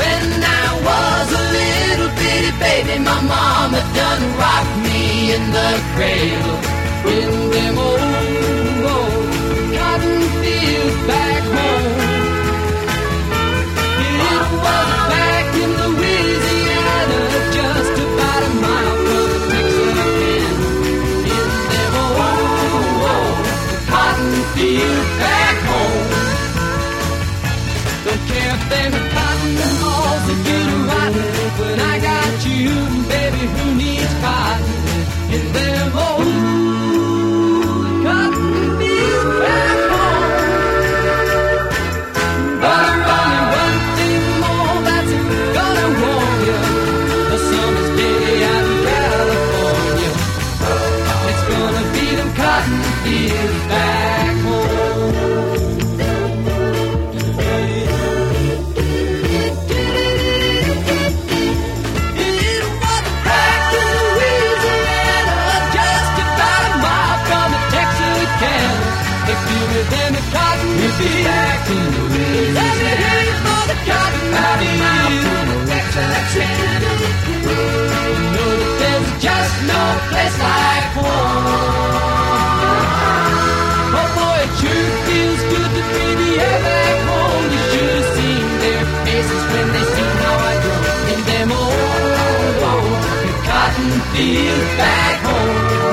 When I was a little bitty baby, my mama done rocked me in the cradle. In them old cotton fields back home. It was back in Louisiana, just about a mile from Texarkana. In them old cotton fields back home. Don't care if them cotton balls that get rotten. When I got you, baby, who needs cotton? In them old cotton fields back home. But there's only one thing more that's gonna warn you. The summer's day out in California. It's gonna be them cotton fields back home. Then the cotton fields back in Louisiana. Let me hear you for the cotton fields. You know that there's just no place like home. Oh boy, it sure feels good to breathe the air back home. You should have seen their faces when they seen how I grow in them old cotton fields back home.